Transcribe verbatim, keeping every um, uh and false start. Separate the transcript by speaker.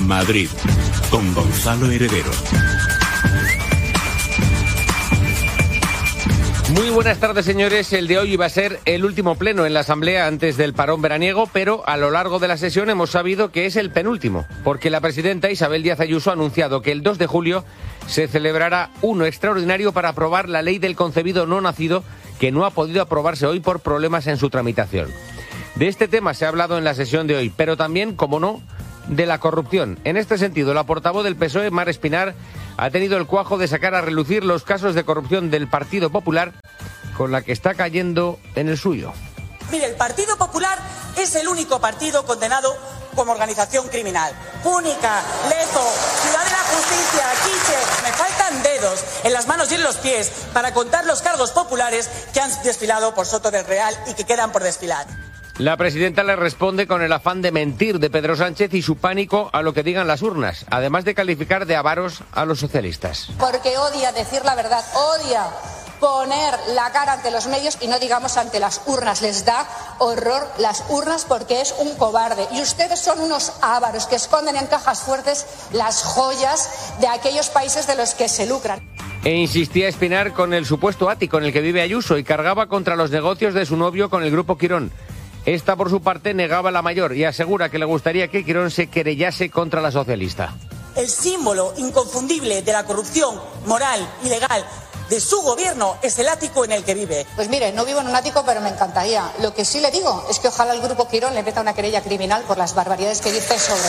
Speaker 1: Madrid, con Gonzalo Heredero.
Speaker 2: Muy buenas tardes, señores. El de hoy iba a ser el último pleno en la Asamblea antes del parón veraniego, pero a lo largo de la sesión hemos sabido que es el penúltimo, porque la presidenta Isabel Díaz Ayuso ha anunciado que el dos de julio se celebrará uno extraordinario para aprobar la ley del concebido no nacido, que no ha podido aprobarse hoy por problemas en su tramitación. De este tema se ha hablado en la sesión de hoy, pero también, como no, de la corrupción. En este sentido, la portavoz del P S O E, Mar Espinar, ha tenido el cuajo de sacar a relucir los casos de corrupción del Partido Popular, con la que está cayendo en el suyo.
Speaker 3: Mire, el Partido Popular es el único partido condenado como organización criminal. Púnica, Lezo, Ciudad de la Justicia, Quiche. Me faltan dedos en las manos y en los pies para contar los cargos populares que han desfilado por Soto del Real y que quedan por desfilar.
Speaker 2: La presidenta le responde con el afán de mentir de Pedro Sánchez y su pánico a lo que digan las urnas, además de calificar de avaros a los socialistas.
Speaker 4: Porque odia decir la verdad, odia poner la cara ante los medios y no digamos ante las urnas. Les da horror las urnas porque es un cobarde. Y ustedes son unos ávaros que esconden en cajas fuertes las joyas de aquellos países de los que se lucran.
Speaker 2: E insistía Espinar con el supuesto ático en el que vive Ayuso y cargaba contra los negocios de su novio con el Grupo Quirón. Esta, por su parte, negaba la mayor y asegura que le gustaría que Quirón se querellase contra la socialista.
Speaker 3: El símbolo inconfundible de la corrupción moral y legal de su gobierno es el ático en el que vive.
Speaker 4: Pues mire, no vivo en un ático, pero me encantaría. Lo que sí le digo es que ojalá el Grupo Quirón le meta una querella criminal por las barbaridades que dice sobre